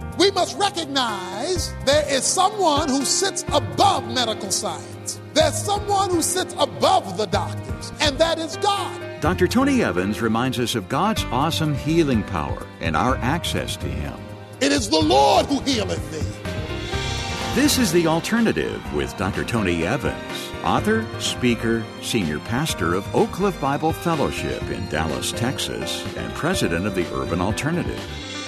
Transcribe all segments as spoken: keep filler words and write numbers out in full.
We must recognize there is someone who sits above medical science. There's someone who sits above the doctors, and that is God. Doctor Tony Evans reminds us of God's awesome healing power and our access to Him. It is the Lord who healeth thee. This is The Alternative with Doctor Tony Evans, author, speaker, senior pastor of Oak Cliff Bible Fellowship in Dallas, Texas, and president of the Urban Alternative.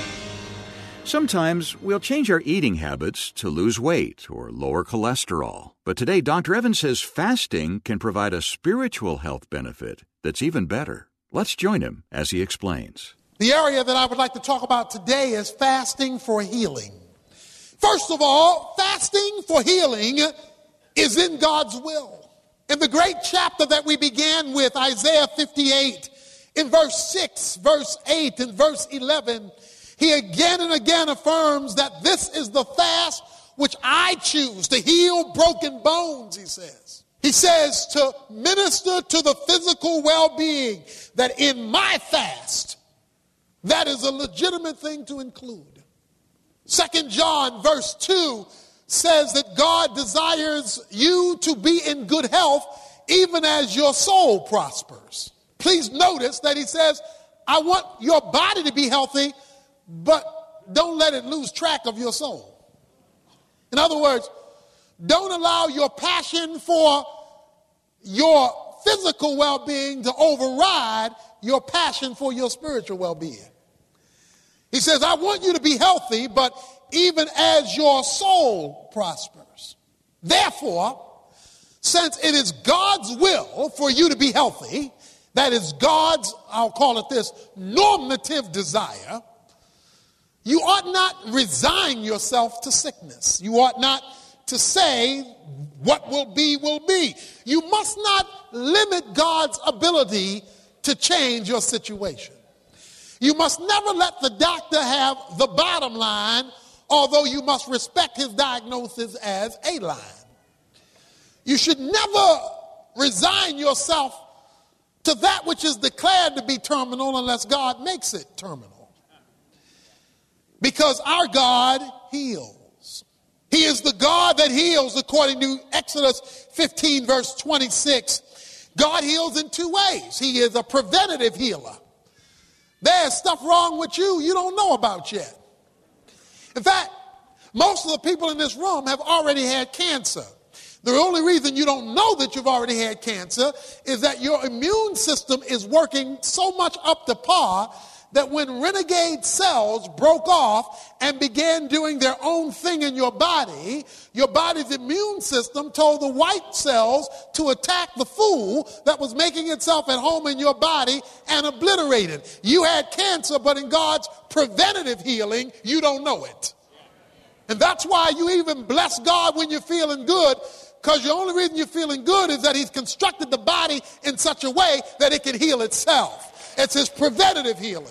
Sometimes we'll change our eating habits to lose weight or lower cholesterol. But today, Doctor Evans says fasting can provide a spiritual health benefit that's even better. Let's join him as he explains. The area that I would like to talk about today is fasting for healing. First of all, fasting for healing is in God's will. In the great chapter that we began with, Isaiah fifty-eight, in verse six, verse eight, and verse eleven, he again and again affirms that this is the fast which I choose to heal broken bones, he says. He says to minister to the physical well-being, that in my fast, that is a legitimate thing to include. Second John verse two says that God desires you to be in good health even as your soul prospers. Please notice that he says, I want your body to be healthy, but don't let it lose track of your soul. In other words, don't allow your passion for your physical well-being to override your passion for your spiritual well-being. He says, I want you to be healthy, but even as your soul prospers. Therefore, since it is God's will for you to be healthy, that is God's, I'll call it this, normative desire, you ought not resign yourself to sickness. You ought not to say what will be, will be. You must not limit God's ability to change your situation. You must never let the doctor have the bottom line, although you must respect his diagnosis as a line. You should never resign yourself to that which is declared to be terminal unless God makes it terminal. Because our God heals. He is the God that heals according to Exodus fifteen verse twenty-six. God heals in two ways. He is a preventative healer. There's stuff wrong with you you don't know about yet. In fact, most of the people in this room have already had cancer. The only reason you don't know that you've already had cancer is that your immune system is working so much up to par that when renegade cells broke off and began doing their own thing in your body, your body's immune system told the white cells to attack the fool that was making itself at home in your body and obliterate it. You had cancer, but in God's preventative healing, you don't know it. And that's why you even bless God when you're feeling good, because the only reason you're feeling good is that he's constructed the body in such a way that it can heal itself. It's his preventative healing.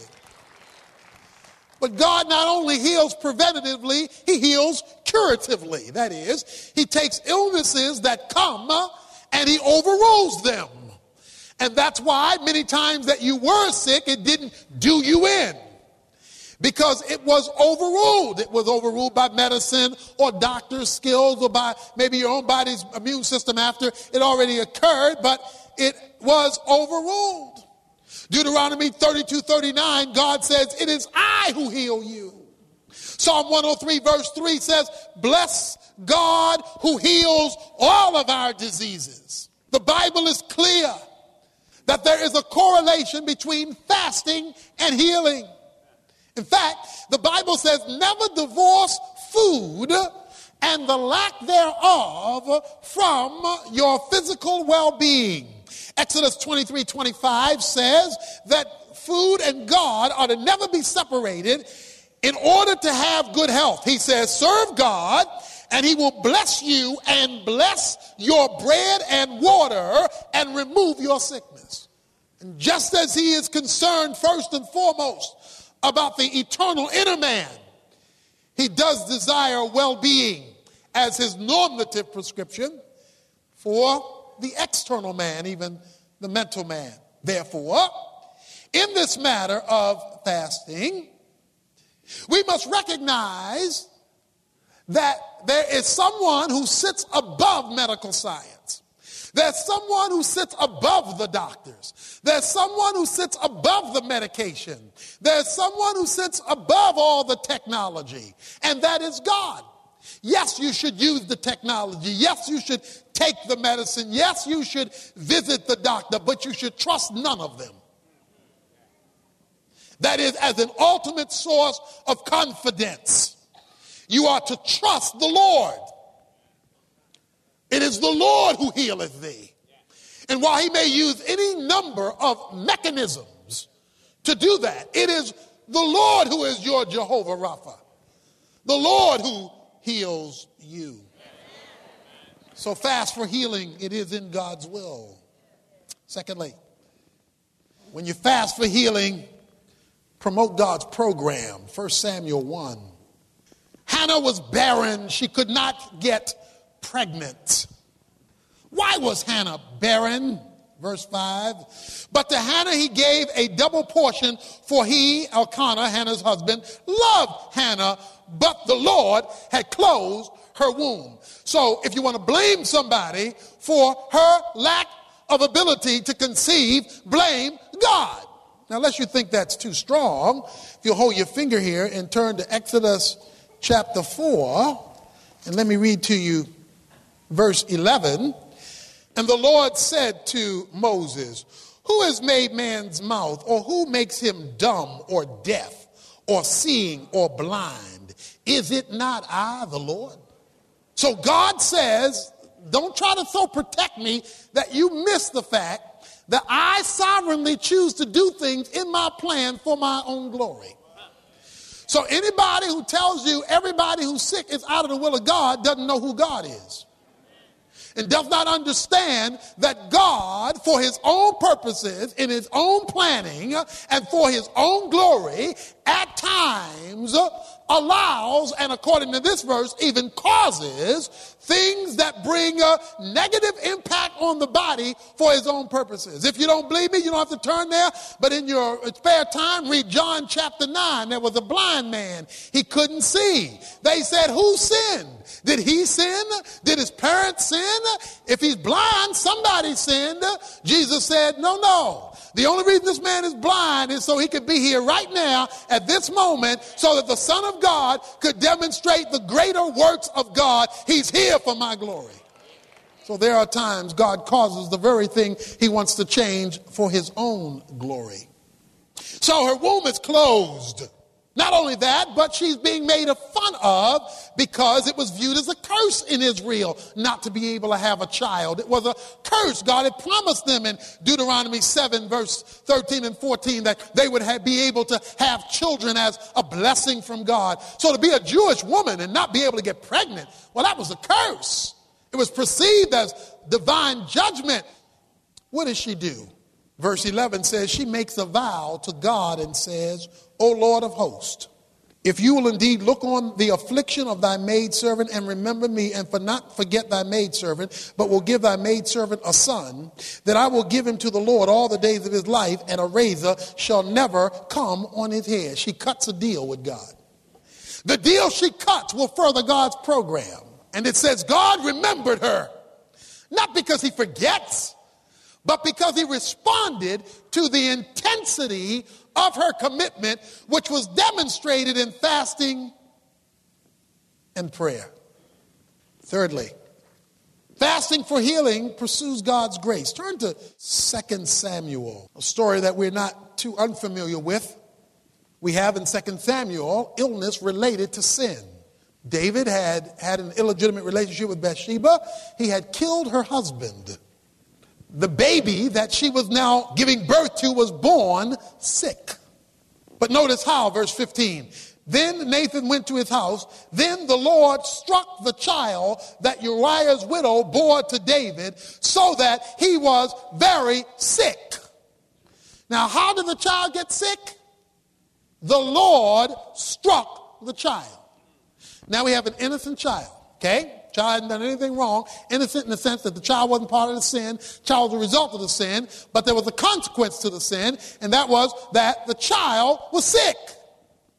But God not only heals preventatively, he heals curatively. That is, he takes illnesses that come and he overrules them. And that's why many times that you were sick, it didn't do you in. Because it was overruled. It was overruled by medicine or doctor's skills or by maybe your own body's immune system after it already occurred, but it was overruled. Deuteronomy thirty-two thirty-nine, God says, it is I who heal you. Psalm one oh three verse three says, bless God who heals all of our diseases. The Bible is clear that there is a correlation between fasting and healing. In fact, the Bible says never divorce food and the lack thereof from your physical well-being. Exodus twenty-three twenty-five says that food and God are to never be separated in order to have good health. He says, serve God and he will bless you and bless your bread and water and remove your sickness. And just as he is concerned first and foremost about the eternal inner man, he does desire well-being as his normative prescription for the external man, even the mental man. Therefore, in this matter of fasting, We must recognize that there is someone who sits above medical science. There's someone who sits above the doctors. There's someone who sits above the medication. There's someone who sits above all the technology, and that is God. Yes, you should use the technology. Yes, you should take the medicine. Yes, you should visit the doctor, but you should trust none of them. That is, as an ultimate source of confidence, you are to trust the Lord. It is the Lord who healeth thee. And while he may use any number of mechanisms to do that, it is the Lord who is your Jehovah Rapha. The Lord who heals you. So fast for healing, it is in God's will. Secondly, when you fast for healing, promote God's program. First Samuel one. Hannah was barren. She could not get pregnant. Why was Hannah barren? Verse five. But to Hannah he gave a double portion, for he, Elkanah, Hannah's husband, loved Hannah, but the Lord had closed her womb. So if you want to blame somebody for her lack of ability to conceive, blame God. Now, unless you think that's too strong, if you'll hold your finger here and turn to Exodus chapter four, and let me read to you verse eleven. And the Lord said to Moses, who has made man's mouth, or who makes him dumb or deaf or seeing or blind? Is it not I, the Lord? So God says, don't try to so protect me that you miss the fact that I sovereignly choose to do things in my plan for my own glory. So anybody who tells you everybody who's sick is out of the will of God doesn't know who God is, and does not understand that God, for his own purposes, in his own planning, and for his own glory, at times allows, and according to this verse, even causes things that bring a negative impact on the body for his own purposes. If you don't believe me, you don't have to turn there, but in your spare time, read John chapter nine. There was a blind man. He couldn't see. They said, who sinned? Did he sin? Did his parents sin? If he's blind, somebody sinned. Jesus said, no, no. The only reason this man is blind is so he could be here right now at this moment so that the Son of God could demonstrate the greater works of God. He's here for my glory. So there are times God causes the very thing he wants to change for his own glory. So her womb is closed. Not only that, but she's being made fun of because it was viewed as a curse in Israel not to be able to have a child. It was a curse. God had promised them in Deuteronomy seven, verse thirteen and fourteen, that they would have, be able to have children as a blessing from God. So to be a Jewish woman and not be able to get pregnant, well, that was a curse. It was perceived as divine judgment. What does she do? Verse eleven says she makes a vow to God and says, O Lord of hosts, if you will indeed look on the affliction of thy maidservant and remember me, and for not forget thy maidservant, but will give thy maidservant a son, that I will give him to the Lord all the days of his life, and a razor shall never come on his head. She cuts a deal with God. The deal she cuts will further God's program. And it says God remembered her, not because he forgets, but because he responded to the intensity of her commitment, which was demonstrated in fasting and prayer. Thirdly, fasting for healing pursues God's grace. Turn to Second Samuel, a story that we're not too unfamiliar with. We have in Second Samuel illness related to sin. David had had an illegitimate relationship with Bathsheba. He had killed her husband. The baby that she was now giving birth to was born sick. But notice how, verse fifteen. Then Nathan went to his house. Then the Lord struck the child that Uriah's widow bore to David, so that he was very sick. Now, how did the child get sick? The Lord struck the child. Now we have an innocent child, okay? Child hadn't done anything wrong. Innocent in the sense that the child wasn't part of the sin. Child was a result of the sin. But there was a consequence to the sin, and that was that the child was sick.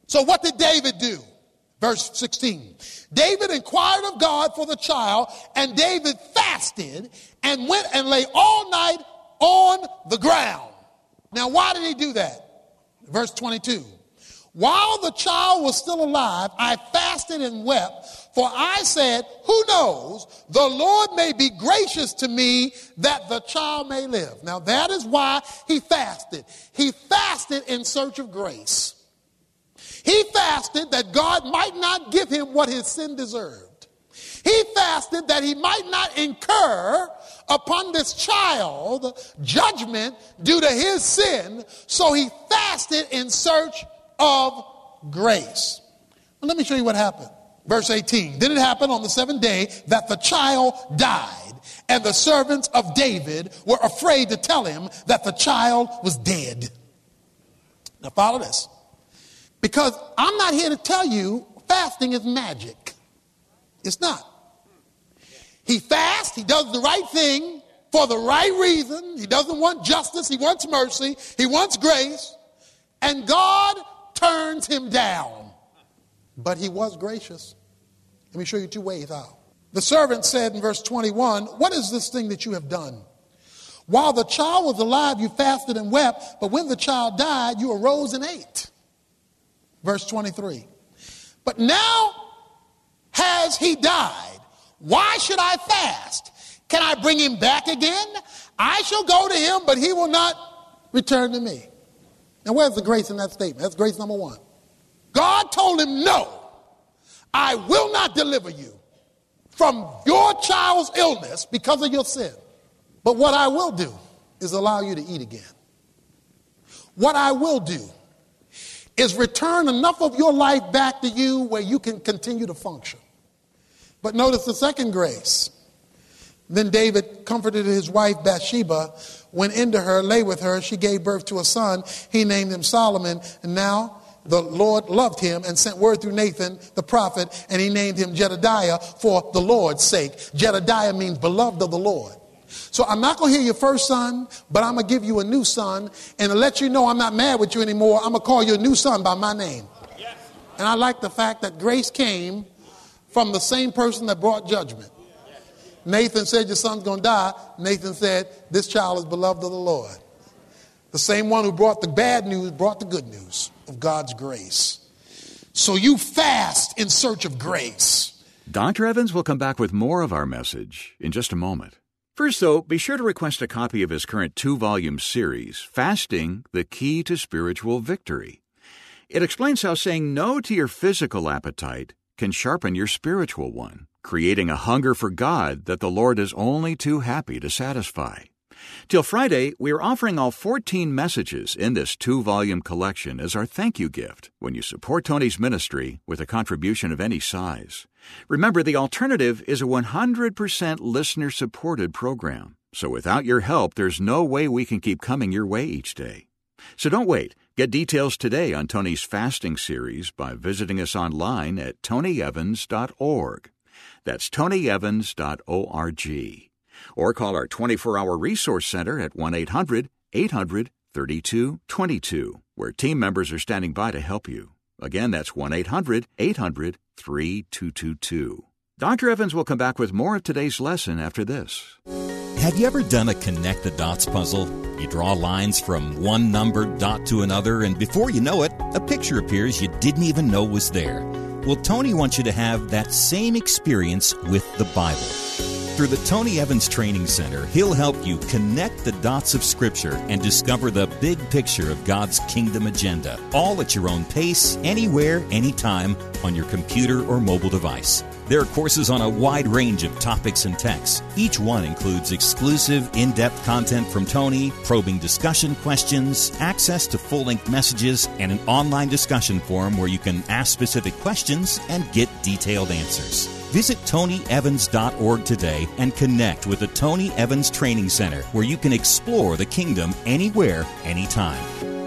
So what did David do? Verse sixteen. David inquired of God for the child, and David fasted and went and lay all night on the ground. Now, why did he do that? Verse twenty-two. While the child was still alive, I fasted and wept, for I said, who knows, the Lord may be gracious to me that the child may live. Now, that is why he fasted. He fasted in search of grace. He fasted that God might not give him what his sin deserved. He fasted that he might not incur upon this child judgment due to his sin. So he fasted in search of grace. Well, let me show you what happened. Verse eighteen. Then it happened on the seventh day that the child died, and the servants of David were afraid to tell him that the child was dead. Now follow this. Because I'm not here to tell you fasting is magic. It's not. He fasts, he does the right thing for the right reason. He doesn't want justice, he wants mercy, he wants grace. And God turns him down. But he was gracious. Let me show you two ways how. The servant said in verse twenty-one, what is this thing that you have done? While the child was alive, you fasted and wept, but when the child died, you arose and ate. Verse twenty-three. But now has he died. Why should I fast? Can I bring him back again? I shall go to him, but he will not return to me. Now, where's the grace in that statement? That's grace number one. God told him, no, I will not deliver you from your child's illness because of your sin. But what I will do is allow you to eat again. What I will do is return enough of your life back to you where you can continue to function. But notice the second grace. Then David comforted his wife Bathsheba, went into her, lay with her. She gave birth to a son. He named him Solomon. And now the Lord loved him and sent word through Nathan, the prophet, and he named him Jedediah for the Lord's sake. Jedediah means beloved of the Lord. So I'm not going to hear your first son, but I'm going to give you a new son. And to let you know I'm not mad with you anymore, I'm going to call you a new son by my name. Yes. And I like the fact that grace came from the same person that brought judgment. Nathan said, your son's going to die. Nathan said, this child is beloved of the Lord. The same one who brought the bad news brought the good news of God's grace. So you fast in search of grace. Doctor Evans will come back with more of our message in just a moment. First, though, be sure to request a copy of his current two-volume series, Fasting, the Key to Spiritual Victory. It explains how saying no to your physical appetite can sharpen your spiritual one, creating a hunger for God that the Lord is only too happy to satisfy. Till Friday, we are offering all fourteen messages in this two-volume collection as our thank you gift when you support Tony's ministry with a contribution of any size. Remember, the alternative is a one hundred percent listener-supported program. So without your help, there's no way we can keep coming your way each day. So don't wait. Get details today on Tony's fasting series by visiting us online at tony evans dot org. That's tony evans dot org. Or call our twenty-four hour resource center at one eight hundred eight hundred thirty-two twenty-two, where team members are standing by to help you. Again, that's one eight hundred eight hundred thirty-two twenty-two. Doctor Evans will come back with more of today's lesson after this. Have you ever done a connect the dots puzzle? You draw lines from one numbered dot to another, and before you know it, a picture appears you didn't even know was there. Well, Tony wants you to have that same experience with the Bible. Through the Tony Evans Training Center, he'll help you connect the dots of Scripture and discover the big picture of God's kingdom agenda, all at your own pace, anywhere, anytime, on your computer or mobile device. There are courses on a wide range of topics and texts. Each one includes exclusive, in-depth content from Tony, probing discussion questions, access to full-length messages, and an online discussion forum where you can ask specific questions and get detailed answers. Visit tony evans dot org today and connect with the Tony Evans Training Center, where you can explore the kingdom anywhere, anytime.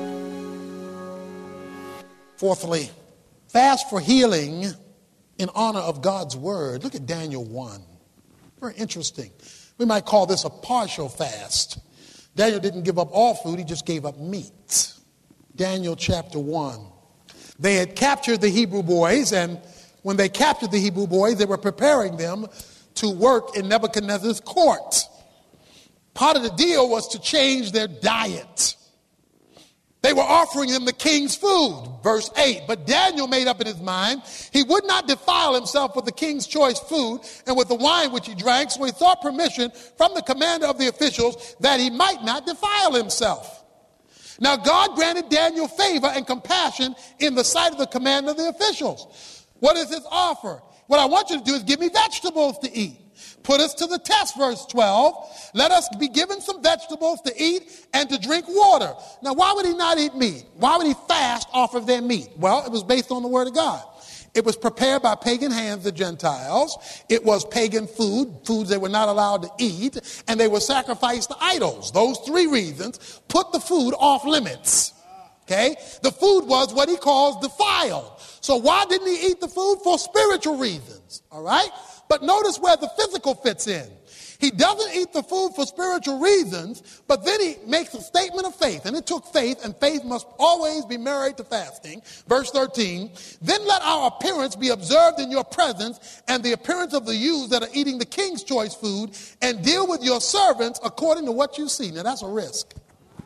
Fourthly, fast for healing in honor of God's word. Look at Daniel one. Very interesting. We might call this a partial fast. Daniel didn't give up all food, he just gave up meat. Daniel chapter one. They had captured the Hebrew boys, and when they captured the Hebrew boys, they were preparing them to work in Nebuchadnezzar's court. Part of the deal was to change their diet. They were offering them the king's food. Verse eight, but Daniel made up in his mind he would not defile himself with the king's choice food and with the wine which he drank, so he sought permission from the commander of the officials that he might not defile himself. Now God granted Daniel favor and compassion in the sight of the commander of the officials. What is his offer? What I want you to do is give me vegetables to eat. Put us to the test, verse twelve. Let us be given some vegetables to eat and to drink water. Now, why would he not eat meat? Why would he fast off of their meat? Well, it was based on the word of God. It was prepared by pagan hands, the Gentiles. It was pagan food, foods they were not allowed to eat, and they were sacrificed to idols. Those three reasons put the food off limits. Okay? The food was what he calls defiled. So why didn't he eat the food? For spiritual reasons. All right? But notice where the physical fits in. He doesn't eat the food for spiritual reasons, but then he makes a statement of faith. And it took faith, and faith must always be married to fasting. Verse thirteen, then let our appearance be observed in your presence and the appearance of the youths that are eating the king's choice food, and deal with your servants according to what you see. Now that's a risk.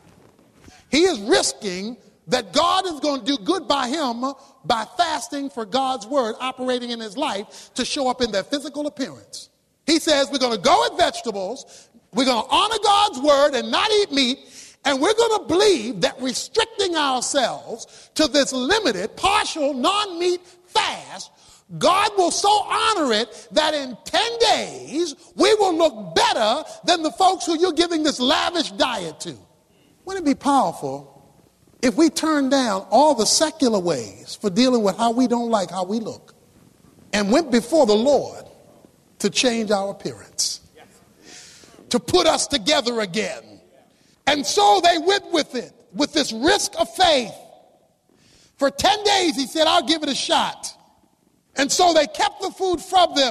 He is risking that God is going to do good by him by fasting for God's word operating in his life to show up in their physical appearance. He says we're going to go with vegetables, we're going to honor God's word and not eat meat, and we're going to believe that restricting ourselves to this limited, partial, non-meat fast, God will so honor it that in ten days we will look better than the folks who you're giving this lavish diet to. Wouldn't it be powerful if we turn down all the secular ways for dealing with how we don't like how we look and went before the Lord to change our appearance, to put us together again? And so they went with it, with this risk of faith. For ten days, he said, I'll give it a shot. And so they kept the food from them.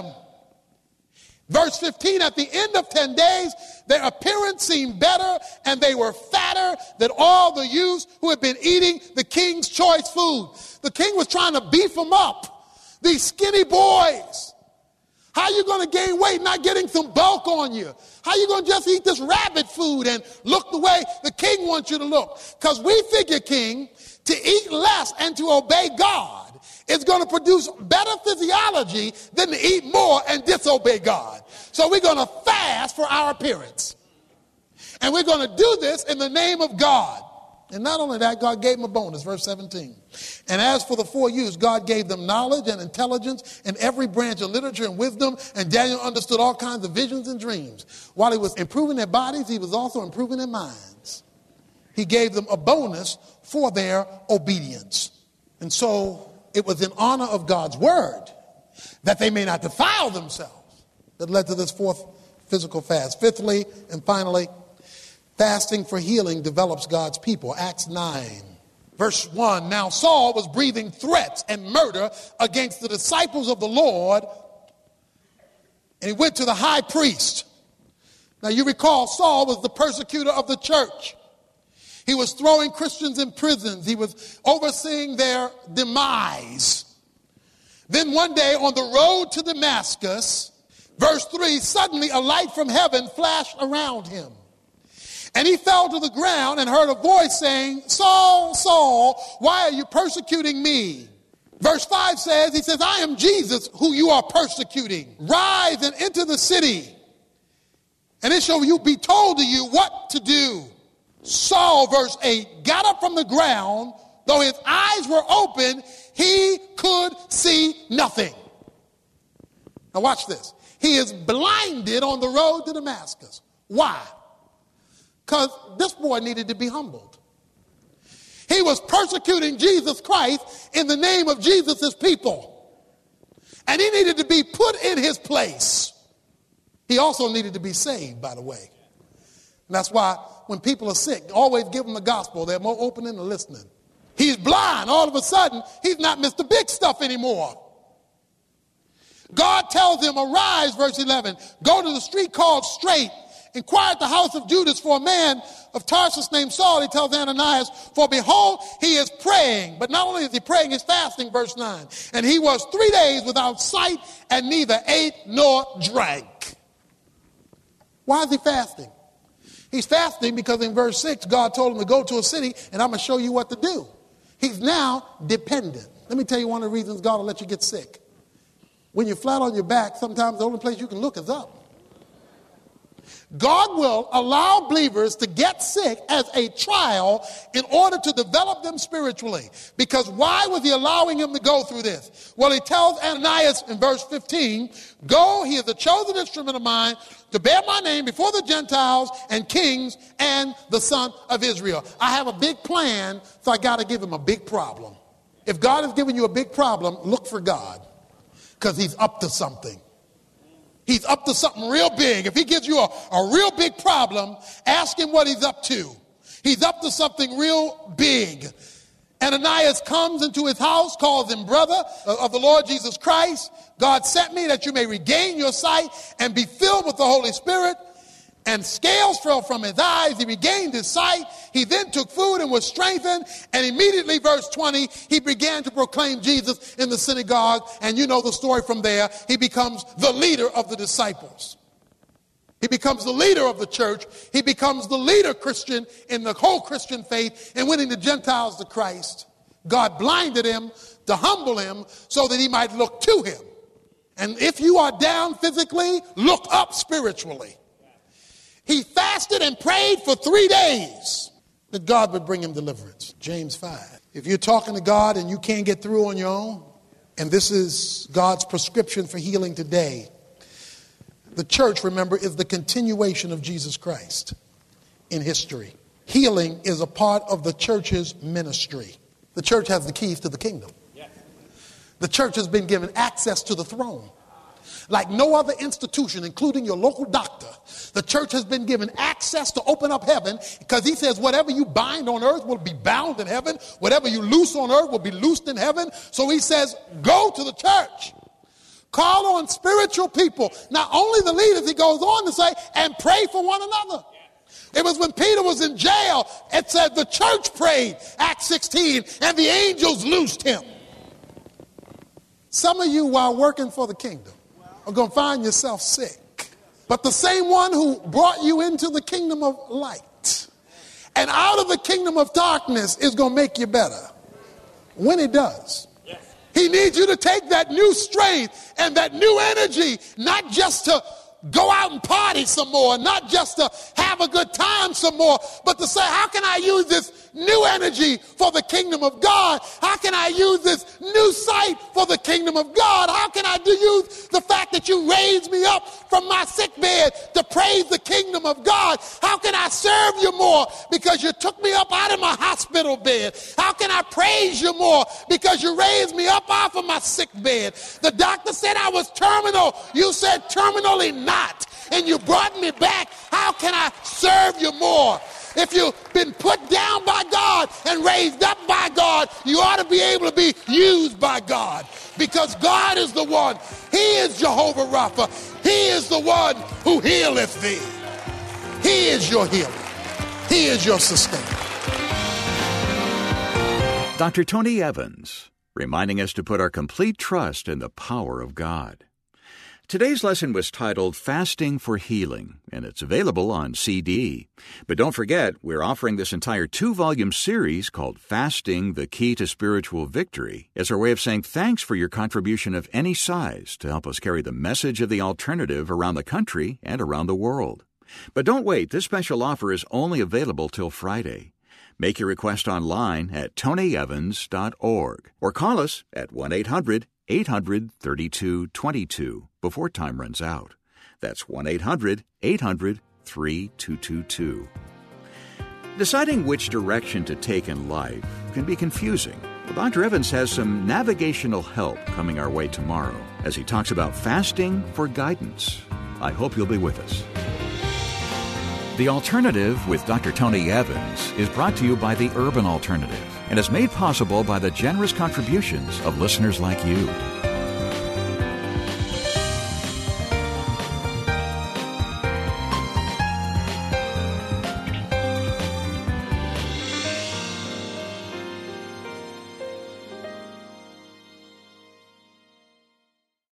Verse fifteen, at the end of ten days, their appearance seemed better and they were fatter than all the youths who had been eating the king's choice food. The king was trying to beef them up. These skinny boys. How are you going to gain weight not getting some bulk on you? How are you going to just eat this rabbit food and look the way the king wants you to look? Because we figure, king, to eat less and to obey God is going to produce better physiology than to eat more and disobey God. So we're going to fast for our appearance. And we're going to do this in the name of God. And not only that, God gave them a bonus, verse seventeen. And as for the four youths, God gave them knowledge and intelligence in every branch of literature and wisdom, and Daniel understood all kinds of visions and dreams. While he was improving their bodies, he was also improving their minds. He gave them a bonus for their obedience. And so it was in honor of God's word that they may not defile themselves that led to this fourth physical fast. Fifthly and finally, fasting for healing develops God's people. Acts nine, verse one. Now Saul was breathing threats and murder against the disciples of the Lord, and he went to the high priest. Now you recall Saul was the persecutor of the church. He was throwing Christians in prisons. He was overseeing their demise. Then one day on the road to Damascus, verse three, suddenly a light from heaven flashed around him. And he fell to the ground and heard a voice saying, Saul, Saul, why are you persecuting me? Verse five says, he says, I am Jesus who you are persecuting. Rise and enter the city, and it shall be told to you what to do. Saul, verse eight, got up from the ground. Though his eyes were open, he could see nothing. Now watch this. He is blinded on the road to Damascus. Why? Because this boy needed to be humbled. He was persecuting Jesus Christ in the name of Jesus' people. And he needed to be put in his place. He also needed to be saved, by the way. And that's why when people are sick, always give them the gospel. They're more open and listening. He's blind. All of a sudden, he's not Mister Big Stuff anymore. God tells him, arise, verse eleven, go to the street called Straight, inquire at the house of Judas for a man of Tarsus named Saul. He tells Ananias, for behold, he is praying. But not only is he praying, he's fasting, verse nine. And he was three days without sight and neither ate nor drank. Why is he fasting? He's fasting because in verse six, God told him to go to a city and I'm going to show you what to do. He's now dependent. Let me tell you one of the reasons God will let you get sick. When you're flat on your back, sometimes the only place you can look is up. God will allow believers to get sick as a trial in order to develop them spiritually. Because why was he allowing him to go through this? Well, he tells Ananias in verse fifteen, go, he is a chosen instrument of mine to bear my name before the Gentiles and kings and the son of Israel. I have a big plan, so I got to give him a big problem. If God is giving you a big problem, look for God, because he's up to something. He's up to something real big. If he gives you a, a real big problem, ask him what he's up to. He's up to something real big. Ananias comes into his house, calls him brother of the Lord Jesus Christ. God sent me that you may regain your sight and be filled with the Holy Spirit. And scales fell from his eyes. He regained his sight. He then took food and was strengthened. And immediately, verse twenty, he began to proclaim Jesus in the synagogue. And you know the story from there. He becomes the leader of the disciples. He becomes the leader of the church. He becomes the leader Christian in the whole Christian faith and winning the Gentiles to Christ. God blinded him to humble him so that he might look to him. And if you are down physically, look up spiritually. He fasted and prayed for three days that God would bring him deliverance. James five. If you're talking to God and you can't get through on your own, and this is God's prescription for healing today, the church, remember, is the continuation of Jesus Christ in history. Healing is a part of the church's ministry. The church has the keys to the kingdom. The church has been given access to the throne. Like no other institution, including your local doctor, the church has been given access to open up heaven, because he says whatever you bind on earth will be bound in heaven. Whatever you loose on earth will be loosed in heaven. So he says, go to the church. Call on spiritual people. Not only the leaders, he goes on to say, and pray for one another. It was when Peter was in jail, it said the church prayed, Acts sixteen, and the angels loosed him. Some of you, while working for the kingdom, are going to find yourself sick. But the same one who brought you into the kingdom of light and out of the kingdom of darkness is going to make you better when he does. He needs you to take that new strength and that new energy, not just to go out and party some more, not just to have a good time some more, but to say, how can I use this new energy for the kingdom of God? How can I use this new sight for the kingdom of God? How can I do use the fact that you raised me up from my sick bed to praise the kingdom of God? How can I serve you more because you took me up out of my hospital bed? How can I praise you more because you raised me up off of my sick bed? The doctor said I was terminal. You said terminally not, and you brought me back. How can I serve you more? If you've been put down by God and raised up by God, you ought to be able to be used by God, because God is the one. He is Jehovah Rapha. He is the one who healeth thee. He is your healer. He is your sustainer. Doctor Tony Evans, reminding us to put our complete trust in the power of God. Today's lesson was titled Fasting for Healing, and it's available on C D. But don't forget, we're offering this entire two-volume series called Fasting, the Key to Spiritual Victory, as our way of saying thanks for your contribution of any size to help us carry the message of the alternative around the country and around the world. But don't wait, this special offer is only available till Friday. Make your request online at tony evans dot org or call us at one eight hundred eight hundred thirty-two twenty-two before time runs out. That's one eight hundred eight hundred thirty-two twenty-two. Deciding which direction to take in life can be confusing. Well, Doctor Evans has some navigational help coming our way tomorrow as he talks about fasting for guidance. I hope you'll be with us. The Alternative with Doctor Tony Evans is brought to you by the Urban Alternative and is made possible by the generous contributions of listeners like you.